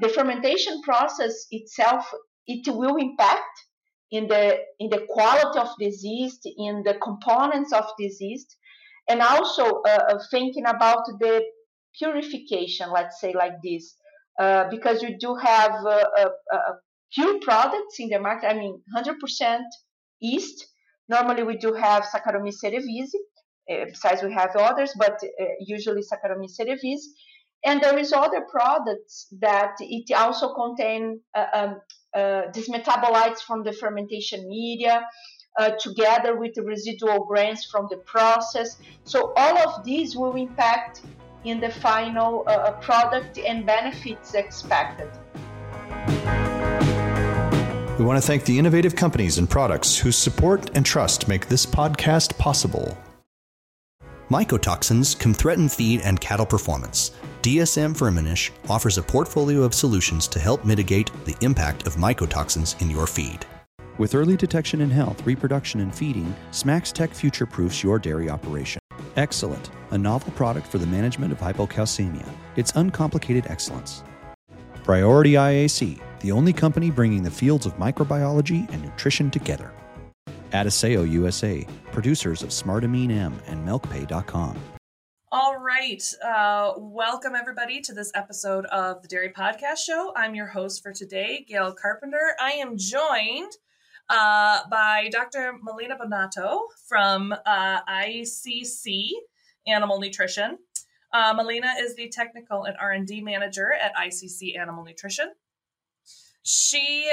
the fermentation process itself, it will impact in the quality of the yeast, in the components of the yeast, and also thinking about the purification, let's say like this, because you do have pure products in the market. I mean, 100% yeast. Normally, we do have Saccharomyces cerevisiae. Besides, we have others, but usually Saccharomyces cerevisiae. And there is other products that it also contain these metabolites from the fermentation media, together with the residual grains from the process. So all of these will impact in the final product and benefits expected. We want to thank the innovative companies and products whose support and trust make this podcast possible. Mycotoxins can threaten feed and cattle performance. DSM Firmenich offers a portfolio of solutions to help mitigate the impact of mycotoxins in your feed. With early detection in health, reproduction, and feeding, SmaxTech future-proofs your dairy operation. Excellent, a novel product for the management of hypocalcemia. It's uncomplicated excellence. Priority IAC, the only company bringing the fields of microbiology and nutrition together. Adisseo USA, producers of Smartamine M and MilkPay.com. All right. Welcome, everybody, to this episode of the Dairy Podcast Show. I'm your host for today, Gail Carpenter. I am joined by Dr. Melina Bonato from ICC Animal Nutrition. Melina is the Technical and R&D Manager at ICC Animal Nutrition. She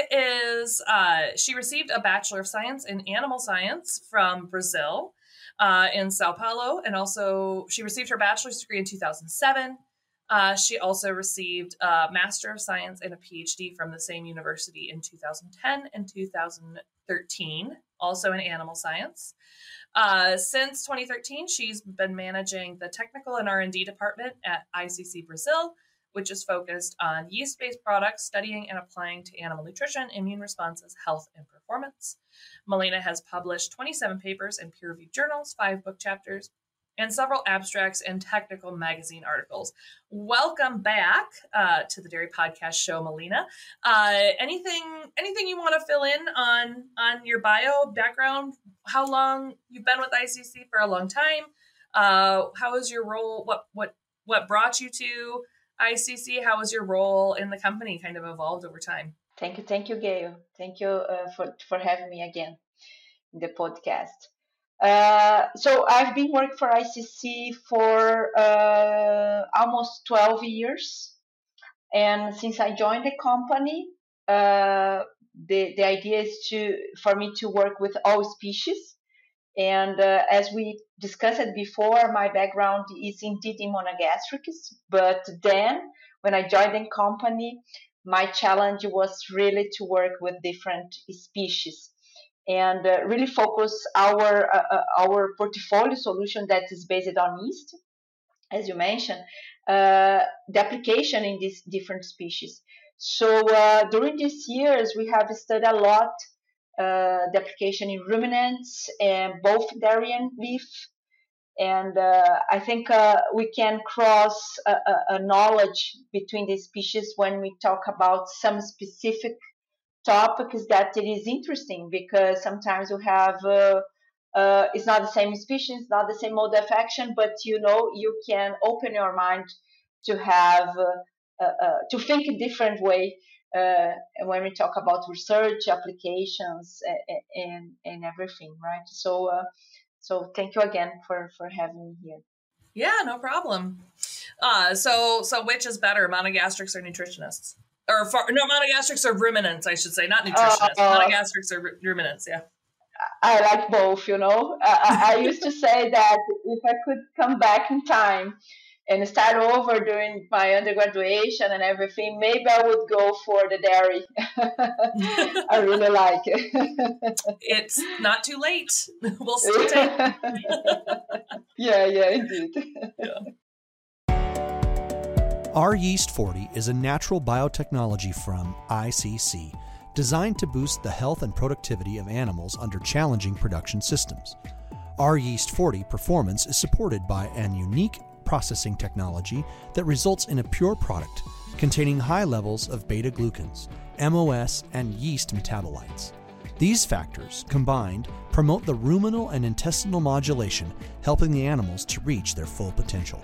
received a Bachelor of Science in Animal Science from Brazil in Sao Paulo, and also she received her bachelor's degree in 2007. She also received a Master of Science and a PhD from the same university in 2010 and 2013, also in animal science. Since 2013, she's been managing the Technical and R&D department at ICC Brazil, which is focused on yeast-based products, studying and applying to animal nutrition, immune responses, health, and performance. Melina has published 27 papers in peer-reviewed journals, 5 book chapters, and several abstracts and technical magazine articles. Welcome back to the Dairy Podcast Show, Melina. Anything you want to fill in on your bio, background, how long you've been with ICC? For a long time. How is your role? What brought you to ICC? How has your role in the company kind of evolved over time? Thank you, Gail. Thank you for having me again in the podcast. So I've been working for ICC for almost 12 years. And since I joined the company, the idea is for me to work with all species. And as we discussed before, my background is indeed in monogastrics. But then when I joined the company, my challenge was really to work with different species and really focus our portfolio solution that is based on yeast, as you mentioned, the application in these different species. So during these years, we have studied a lot the application in ruminants and both dairy and beef. And I think we can cross a knowledge between the species when we talk about some specific topics that it is interesting, because sometimes you have it's not the same species, not the same mode of action, but you can open your mind to have to think a different way when we talk about research, applications, and everything, right? So thank you again for having me here. Yeah, no problem. So which is better, monogastrics or nutritionists? Monogastrics or ruminants, I should say, not nutritionists. Monogastrics or ruminants, yeah. I like both, I used to say that if I could come back in time and start over during my undergraduation and everything, maybe I would go for the dairy. I really like it. It's not too late. We'll still take it. Yeah, indeed. Yeah. Our Yeast 40 is a natural biotechnology from ICC designed to boost the health and productivity of animals under challenging production systems. Our Yeast 40 performance is supported by an unique processing technology that results in a pure product containing high levels of beta-glucans, MOS, and yeast metabolites. These factors, combined, promote the ruminal and intestinal modulation, helping the animals to reach their full potential.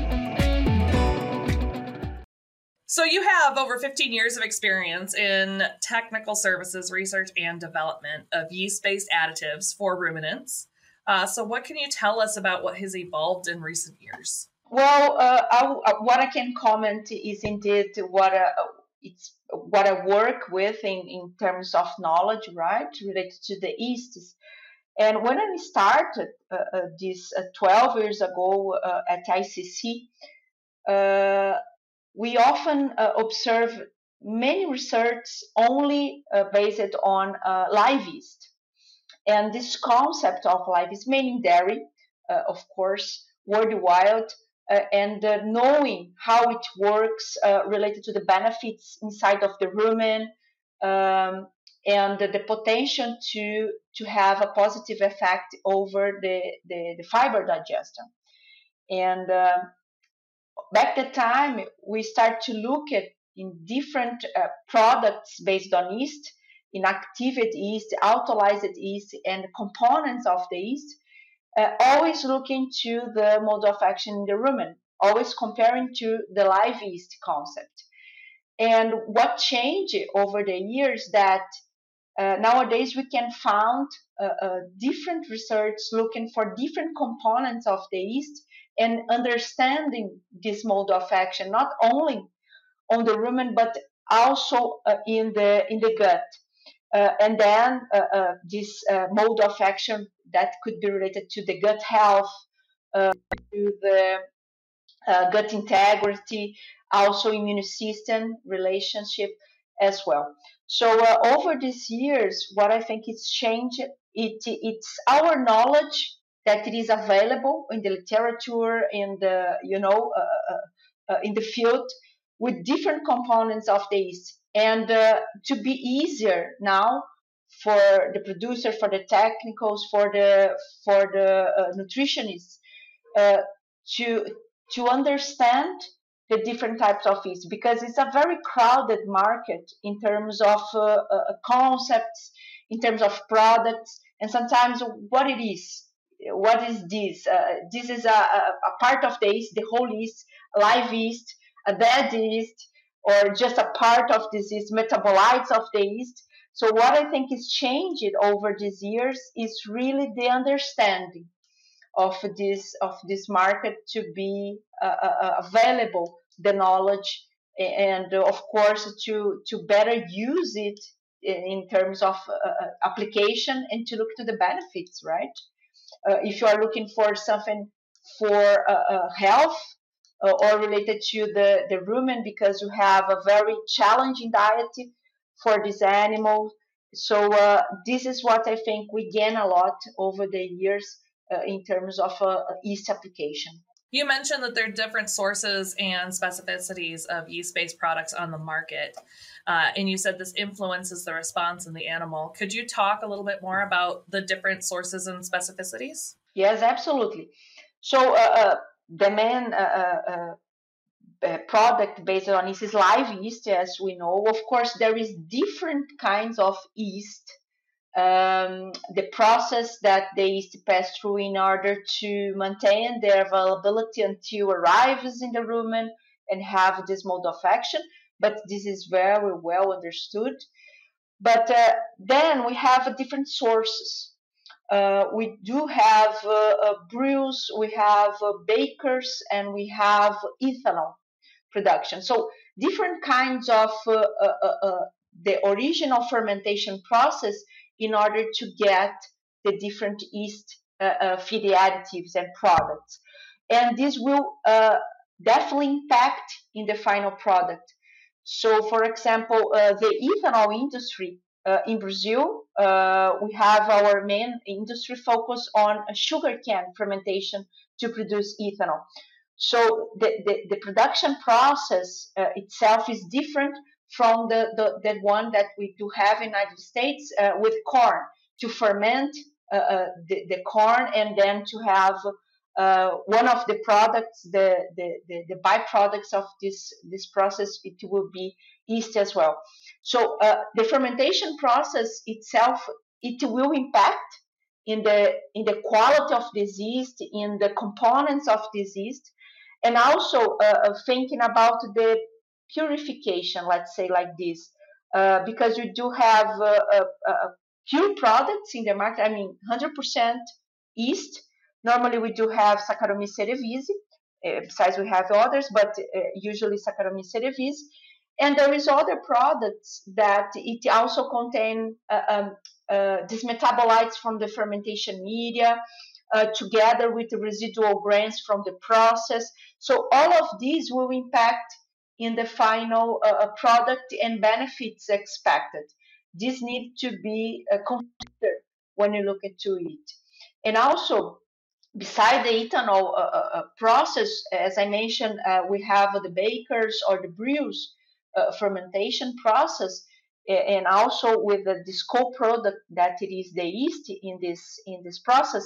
So you have over 15 years of experience in technical services, research, and development of yeast-based additives for ruminants. So what can you tell us about what has evolved in recent years? Well, what I can comment is indeed what I work with in terms of knowledge, right, related to the yeasts. And when I started this 12 years ago at ICC, we often observe many research only based on live yeast. And this concept of live yeast, meaning dairy, of course, worldwide, and knowing how it works related to the benefits inside of the rumen, and the potential to have a positive effect over the fiber digestion. And back the time, we start to look at in different products based on yeast, inactivated yeast, autolyzed yeast, and components of the yeast, always looking to the mode of action in the rumen, always comparing to the live yeast concept. And what changed over the years that nowadays we can find different research looking for different components of the yeast and understanding this mode of action, not only on the rumen, but also in the gut. And then this mode of action that could be related to the gut health, to the gut integrity, also immune system relationship as well. So over these years, what I think it's changed, it's our knowledge that it is available in the literature, in the in the field, with different components of the yeast, and to be easier now for the producer, for the technicals, for the nutritionists to understand the different types of yeast, because it's a very crowded market in terms of concepts, in terms of products, and sometimes what it is. What is this? This is a part of the yeast, the whole yeast, live yeast, a dead yeast, or just a part of this yeast, metabolites of the yeast. So what I think is changed over these years is really the understanding of this market, to be available, the knowledge, and of course to better use it in terms of application, and to look to the benefits, right? If you are looking for something for health or related to the rumen, because you have a very challenging diet for this animal. So this is what I think we gain a lot over the years in terms of yeast application. You mentioned that there are different sources and specificities of yeast-based products on the market. And you said this influences the response in the animal. Could you talk a little bit more about the different sources and specificities? Yes, absolutely. So the main product based on yeast is live yeast, as we know. Of course, there is different kinds of yeast. The process that the yeast pass through in order to maintain their availability until arrives in the rumen and have this mode of action. But this is very well understood. But then we have different sources. We do have brews, we have bakers, and we have ethanol production. So different kinds of the original fermentation process in order to get the different yeast feed additives and products. And this will definitely impact in the final product. So, for example, the ethanol industry in Brazil, we have our main industry focus on sugarcane fermentation to produce ethanol. So the production process itself is different from the one that we do have in the United States with corn, to ferment the corn and then to have one of the products, the byproducts of this process, it will be yeast as well. So the fermentation process itself, it will impact in the quality of this yeast, in the components of this yeast, and also thinking about the purification, let's say like this, because you do have pure products in the market. I mean, 100% yeast. Normally, we do have Saccharomyces cerevisiae. Besides, we have others, but usually Saccharomyces cerevisiae. And there is other products that it also contain these metabolites from the fermentation media, together with the residual grains from the process. So all of these will impact in the final product and benefits expected. This need to be considered when you look into it. And also, beside the ethanol process, as I mentioned, we have the bakers or the brews fermentation process, and also with this co-product that it is the yeast in this process.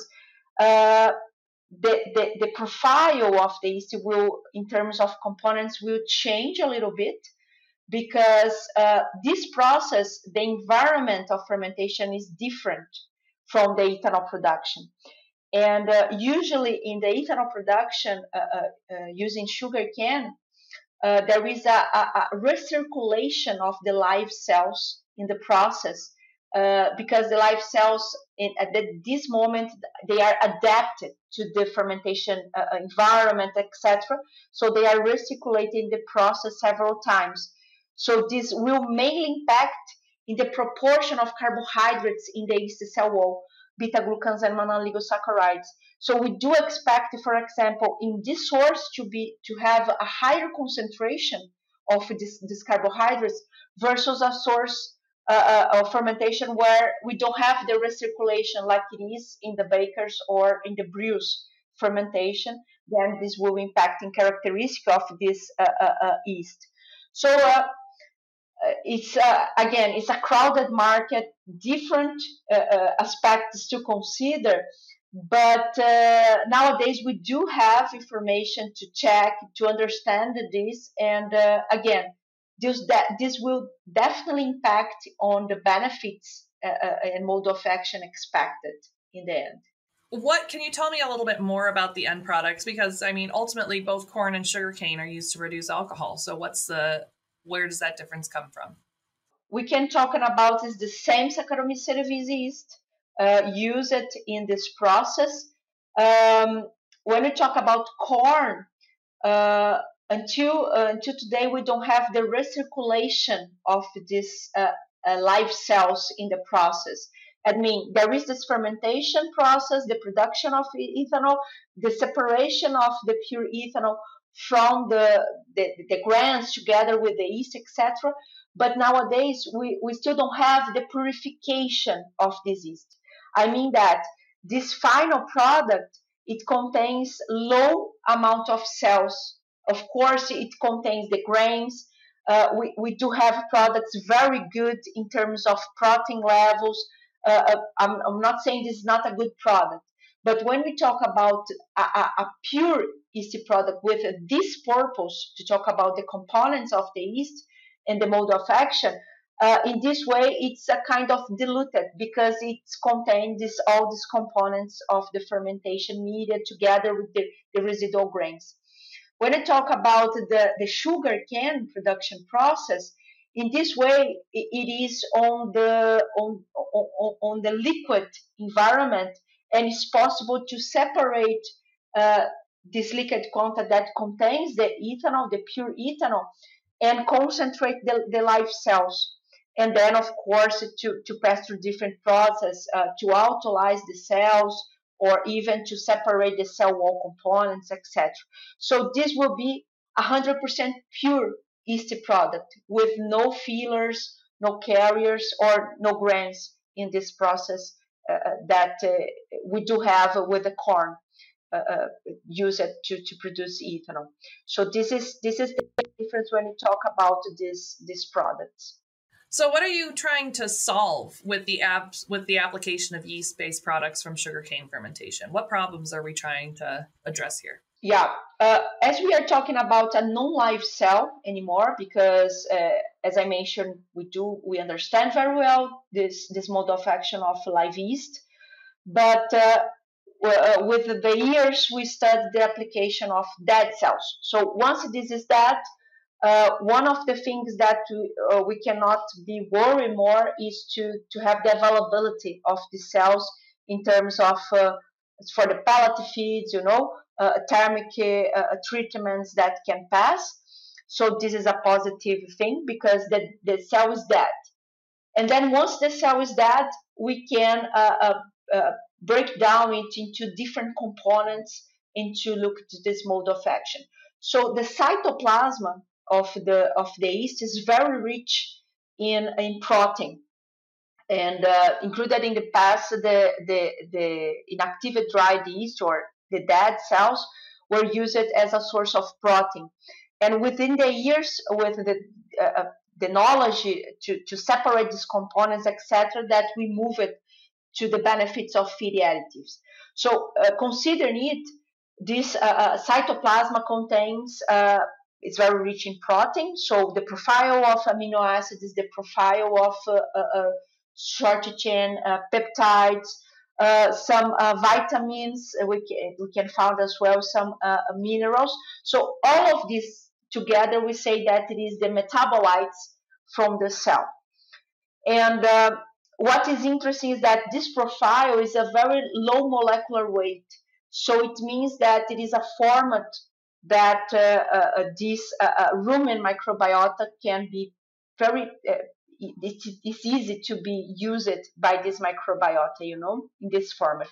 The profile of the yeast will, in terms of components, will change a little bit, because this process, the environment of fermentation is different from the ethanol production. And usually in the ethanol production, using sugar cane, there is a recirculation of the live cells in the process, because the live cells at this moment, they are adapted to the fermentation environment, etc. So they are recirculating the process several times. So this will mainly impact in the proportion of carbohydrates in the yeast cell wall, beta-glucans and monoligosaccharides. So we do expect, for example, in this source to have a higher concentration of these carbohydrates versus a source of fermentation where we don't have the recirculation like it is in the bakers or in the brews fermentation. Then this will impact in characteristic of this yeast. So it's again, it's a crowded market, different aspects to consider. But nowadays we do have information to check, to understand this, and again, this will definitely impact on the benefits and mode of action expected in the end. What can you tell me a little bit more about the end products? Because I mean, ultimately, both corn and sugarcane are used to reduce alcohol. So where does that difference come from? We can talk about is the same Saccharomyces cerevisiae yeast used in this process. When we talk about corn, until today, we don't have the recirculation of these live cells in the process. I mean, there is this fermentation process, the production of ethanol, the separation of the pure ethanol from the grains together with the yeast, etc. But nowadays, we still don't have the purification of this yeast. I mean that this final product, it contains low amount of cells. Of course, it contains the grains. We do have products very good in terms of protein levels. I'm not saying this is not a good product, but when we talk about a pure yeast product with this purpose, to talk about the components of the yeast and the mode of action, in this way, it's a kind of diluted, because it contains all these components of the fermentation media together with the residual grains. When I talk about the sugar cane production process, in this way, it is on the liquid environment, and it's possible to separate this liquid content that contains the ethanol, the pure ethanol, and concentrate the live cells. And then, of course, to pass through different processes to autolyze the cells, or even to separate the cell wall components, etc. So this will be 100% pure yeast product with no fillers, no carriers, or no grains in this process that we do have with the corn used to produce ethanol. So this is the difference when you talk about these products. So what are you trying to solve with the application of yeast-based products from sugarcane fermentation? What problems are we trying to address here? Yeah, as we are talking about a non-live cell anymore, because as I mentioned, we understand very well this mode of action of live yeast, but with the years we studied the application of dead cells. So once this is dead, one of the things that we cannot be worried more is to have the availability of the cells in terms of for the pellet feeds, thermic treatments that can pass. So this is a positive thing because the cell is dead. And then once the cell is dead, we can break down it into different components and to look to this mode of action. So the cytoplasm of the yeast is very rich in protein, and included in the past the inactive dried yeast or the dead cells were used as a source of protein. And within the years, with the knowledge to separate these components, etc., that we move it to the benefits of feed additives. So considering it, this cytoplasma contains it's very rich in protein. So the profile of amino acids is the profile of short chain peptides, some vitamins. We can find as well some minerals. So all of this together, we say that it is the metabolites from the cell. And what is interesting is that this profile is a very low molecular weight. So it means that it is a format that this rumen microbiota can be very, it's easy to be used by this microbiota, in this format.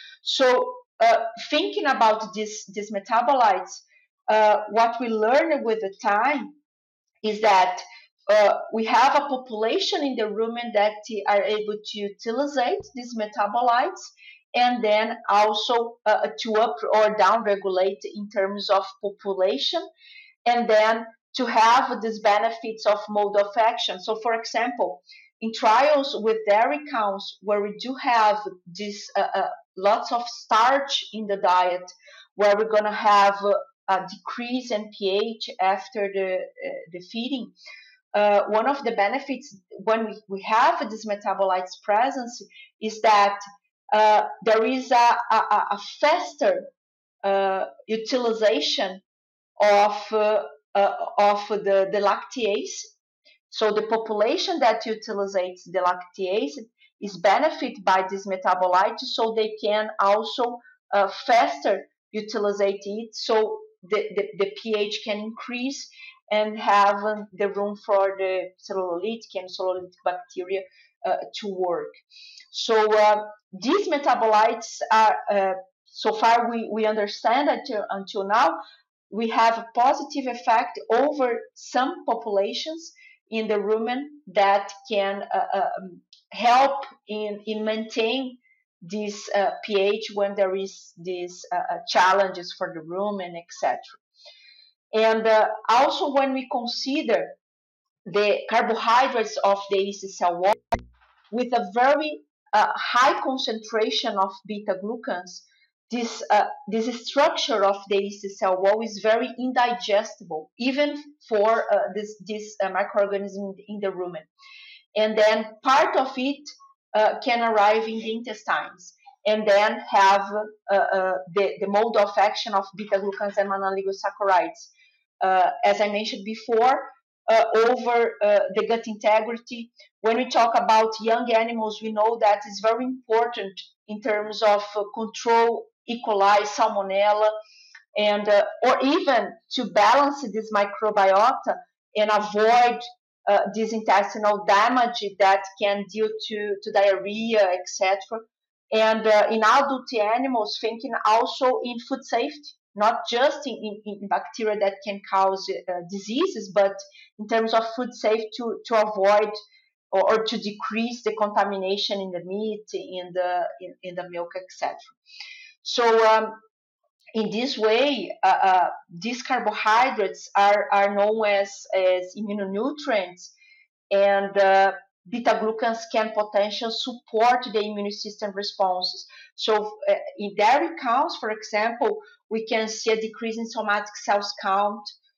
So thinking about these metabolites, what we learn with the time is that we have a population in the rumen that are able to utilize these metabolites, and then also to up or down regulate in terms of population, and then to have these benefits of mode of action. So, for example, in trials with dairy cows, where we do have this lots of starch in the diet, where we're going to have a decrease in pH after the feeding, one of the benefits when we have this metabolites presence is that there is a faster utilization of the lactase. So the population that utilizes the lactase is benefited by this metabolite, so they can also faster utilize it, so the pH can increase and have the room for the cellulolytic and cellulolytic bacteria to work. So these metabolites are, so far we understand until now, we have a positive effect over some populations in the rumen that can help in maintain this pH when there is these challenges for the rumen, etc. And also when we consider the carbohydrates of the yeast cell wall with a very high concentration of beta-glucans, this structure of the yeast cell wall is very indigestible, even for this microorganism in the rumen. And then part of it can arrive in the intestines, and then have the mode of action of beta-glucans and monoligosaccharides. As I mentioned before, over the gut integrity. When we talk about young animals, we know that it's very important in terms of control E. coli, salmonella, and or even to balance this microbiota and avoid this intestinal damage that can due to diarrhea, etc. And in adult animals, thinking also in food safety, not just in bacteria that can cause diseases, but in terms of food safety to avoid or to decrease the contamination in the meat, in the milk, etc. So in this way, these carbohydrates are known as immunonutrients, and beta-glucans can potentially support the immune system responses. So in dairy cows, for example, we can see a decrease in somatic cells count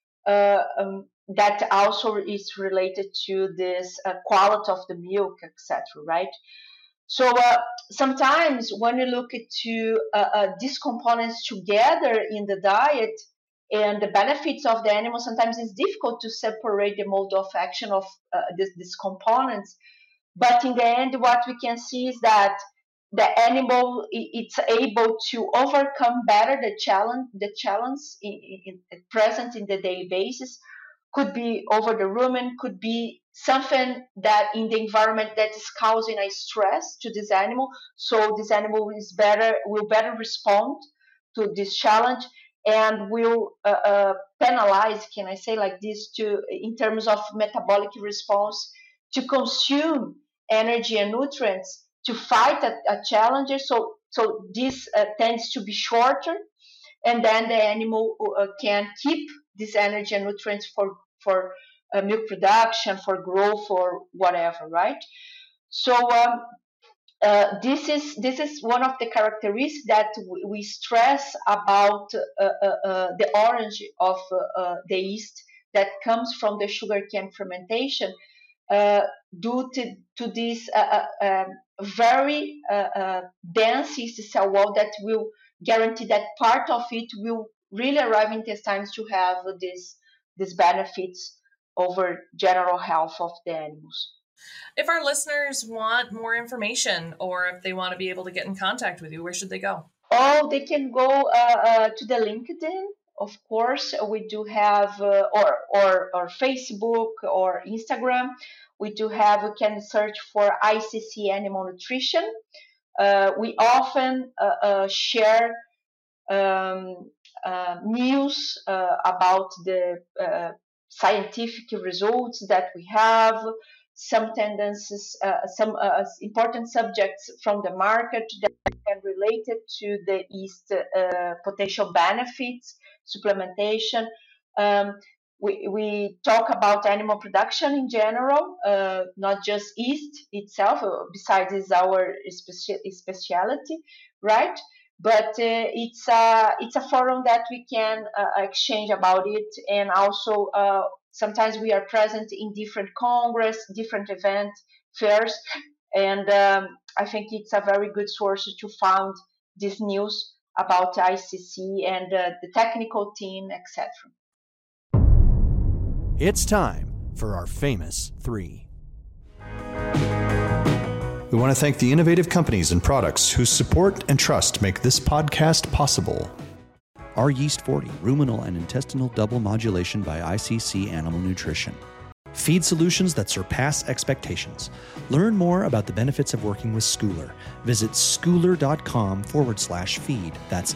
that also is related to this quality of the milk, etc., right? So sometimes when you look into these components together in the diet and the benefits of the animal, sometimes it's difficult to separate the mode of action of these components. But in the end, what we can see is that the animal it's able to overcome better the challenge present in the daily basis. Could be over the rumen, could be something that in the environment that is causing a stress to this animal. So this animal will better respond to this challenge and will penalize, can I say like this, in terms of metabolic response to consume energy and nutrients to fight a challenger. So this tends to be shorter, and then the animal can keep this energy and nutrients for milk production, for growth, or whatever, right? So this is one of the characteristics that we stress about the origin of the yeast that comes from the sugarcane fermentation, due to this very dense yeast cell wall that will guarantee that part of it will really arrive in intestines to have these benefits over general health of the animals. If our listeners want more information or if they want to be able to get in contact with you, where should they go? Oh, they can go to the LinkedIn. Of course, we do have, or Facebook or Instagram. We can search for ICC Animal Nutrition. We often share news about the scientific results that we have, some tendencies, some important subjects from the market that can relate it to the yeast potential benefits, supplementation. We talk about animal production in general, not just yeast itself, besides it's our specialty, right? But it's a forum that we can exchange about it, and also sometimes we are present in different congress, different events, fairs, and I think it's a very good source to find this news about ICC and the technical team, etc. It's time for our famous three. We want to thank the innovative companies and products whose support and trust make this podcast possible. Our Yeast 40 ruminal and intestinal double modulation by ICC Animal Nutrition. Feed solutions that surpass expectations. Learn more about the benefits of working with Schouler. Visit schouler.com/feed. That's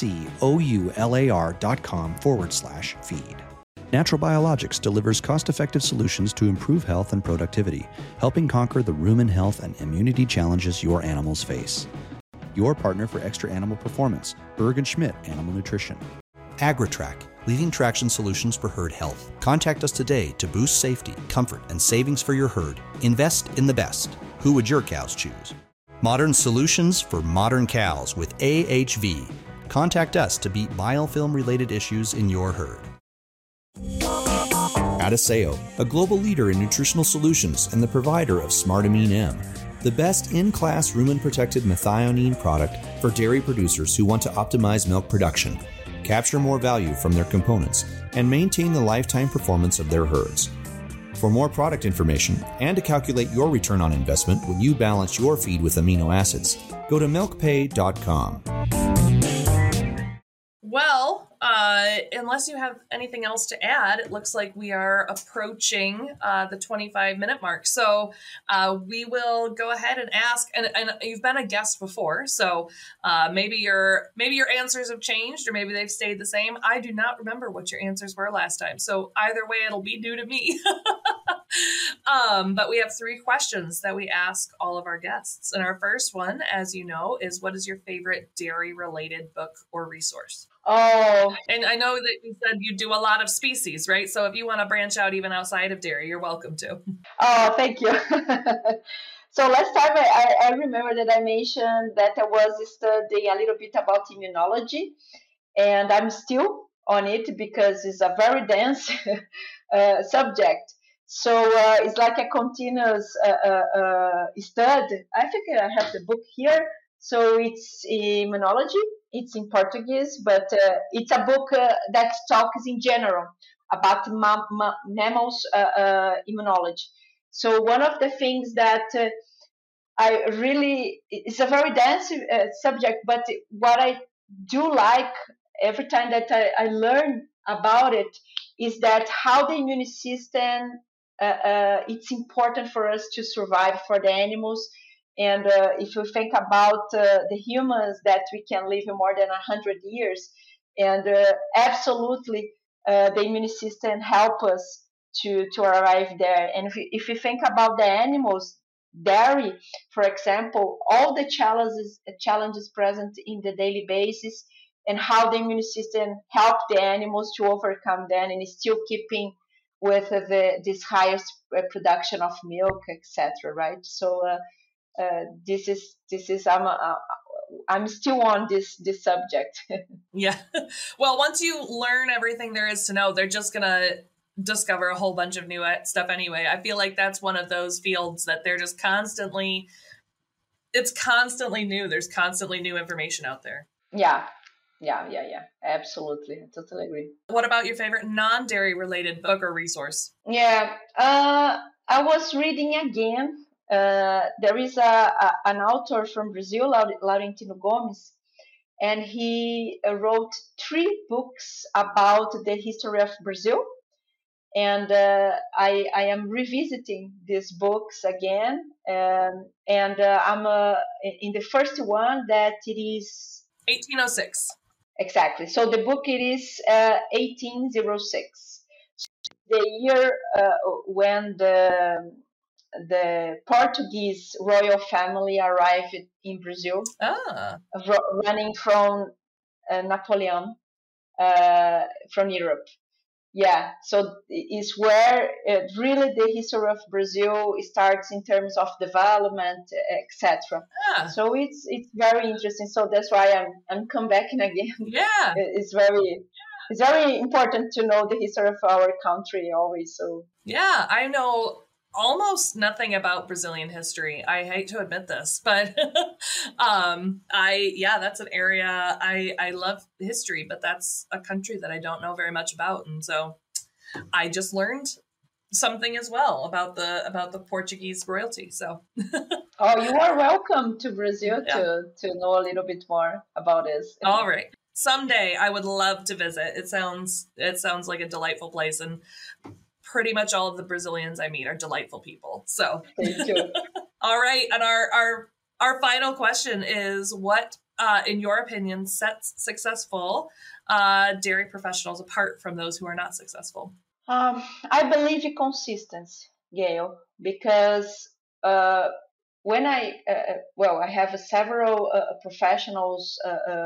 SCOULAR.com/feed. Natural Biologics delivers cost-effective solutions to improve health and productivity, helping conquer the rumen health and immunity challenges your animals face. Your partner for extra animal performance, Berg & Schmidt Animal Nutrition. AgriTrack, leading traction solutions for herd health. Contact us today to boost safety, comfort, and savings for your herd. Invest in the best. Who would your cows choose? Modern solutions for modern cows with AHV. Contact us to beat biofilm-related issues in your herd. Adisseo, a global leader in nutritional solutions and the provider of SmartAmine M, the best in-class rumen-protected methionine product for dairy producers who want to optimize milk production, capture more value from their components, and maintain the lifetime performance of their herds. For more product information and to calculate your return on investment when you balance your feed with amino acids, go to milkpay.com. Well, unless you have anything else to add, it looks like we are approaching the 25-minute mark. So we will go ahead and ask, and you've been a guest before, so maybe your answers have changed, or maybe they've stayed the same. I do not remember what your answers were last time. So either way, it'll be new to me. But we have 3 questions that we ask all of our guests. And our first one, as you know, is what is your favorite dairy-related book or resource? Oh, And I know that you said you do a lot of species, right? So if you want to branch out even outside of dairy, you're welcome to. oh, thank you. So last time I remember that I mentioned that I was studying a little bit about immunology, and I'm still on it because it's a very dense subject. So it's like a continuous study. I think I have the book here. So it's immunology. It's in Portuguese, but it's a book that talks in general about mammals immunology. So one of the things that I really, it's a very dense subject, but what I do like every time that I learn about it is that how the immune system, it's important for us to survive for the animals. And if you think about the humans, that we can live more than 100 years, and absolutely the immune system help us to arrive there. And if you think about the animals, dairy, for example, all the challenges present in the daily basis, and how the immune system help the animals to overcome them and still keeping with this highest production of milk, etc. Right? So this is I'm still on this subject. Yeah. Well, once you learn everything there is to know, they're just gonna discover a whole bunch of new stuff anyway. I feel like that's one of those fields that they're just constantly, it's constantly new. There's constantly new information out there. Yeah. Absolutely. I totally agree. What about your favorite non-dairy related book or resource? Yeah. I was reading again. There is an author from Brazil, Laurentino Gomes, and he wrote 3 books about the history of Brazil. And I am revisiting these books again. And I'm in the first one that it is 1806. Exactly. So the book it is 1806, the year when the Portuguese royal family arrived in Brazil, running from Napoleon from Europe. Yeah, so it's where really the history of Brazil starts in terms of development, etc. So it's very interesting. So that's why I'm come back again. Yeah, it's very important to know the history of our country always. So yeah, I know almost nothing about Brazilian history. I hate to admit this, but that's an area I love history, but that's a country that I don't know very much about, and so I just learned something as well about the Portuguese royalty. So oh, you are welcome to Brazil to know a little bit more about this. All right. Someday I would love to visit. It sounds like a delightful place, and pretty much all of the Brazilians I meet are delightful people. So thank you. All right. And our final question is, what, in your opinion, sets successful dairy professionals apart from those who are not successful? I believe in consistency, Gail, because when I have several professionals,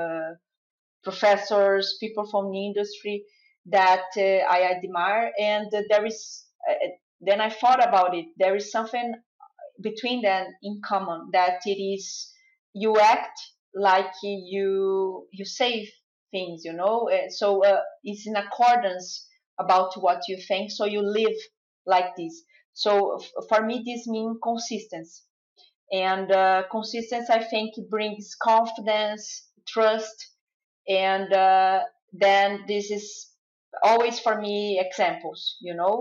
professors, people from the industry that I admire, and there is then I thought about it. There is something between them in common, that it is you act like you say things, so it's in accordance about what you think, so you live like this. So for me this means consistency, and consistency I think brings confidence, trust, and then this is always for me examples,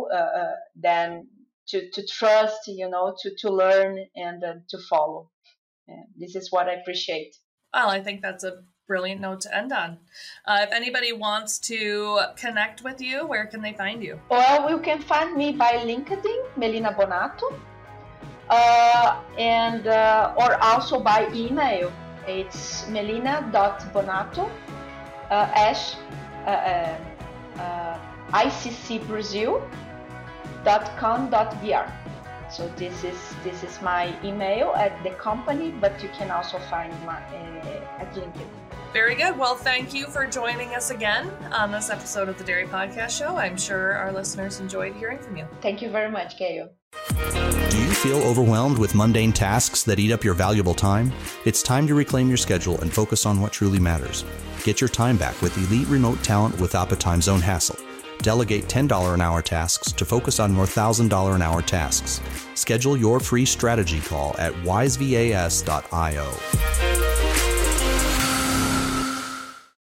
then to trust, to learn and to follow. This is what I appreciate. Well, I think that's a brilliant note to end on. If anybody wants to connect with you, where can they find you? Well, you can find me by LinkedIn, Melina Bonato, and or also by email. It's melina.bonato @ICC Brazil So this is my email at the company, but you can also find my at LinkedIn. Very good. Well, thank you for joining us again on this episode of the Dairy Podcast Show. I'm sure our listeners enjoyed hearing from you. Thank you very much, Gail. Do you feel overwhelmed with mundane tasks that eat up your valuable time? It's time to reclaim your schedule and focus on what truly matters. Get your time back with elite remote talent without a time zone hassle. Delegate $10 an hour tasks to focus on more $1,000 an hour tasks. Schedule your free strategy call at wisevas.io.